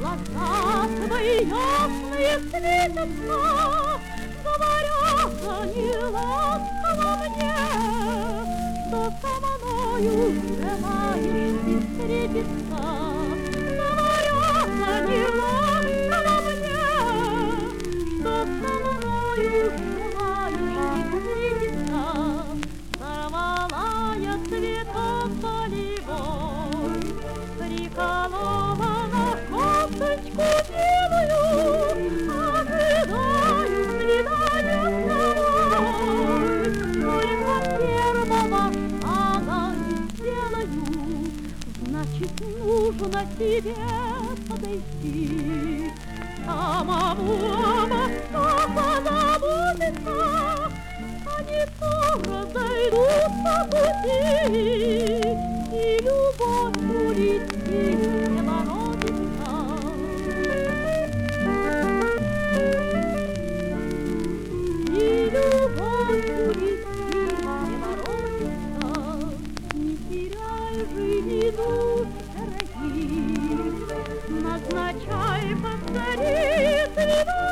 Глаза твои ясные светятся, говорят они ласково мне, что со мною желаешь ты встретиться. Говорят они ласково мне, что со мною желаешь ты встретиться. Сорвала я цветок полевой, приколола на косточку белую, ожидаю свидания с тобой. Только первого шага не сделаю, значит, нужно тебе подойти. Самому обо позаботиться, они то разойдутся пути, и любовь улетит не воротится. И любовь улетит не воротится. Не теряй же минут дорогих, назначай поскорее свидание.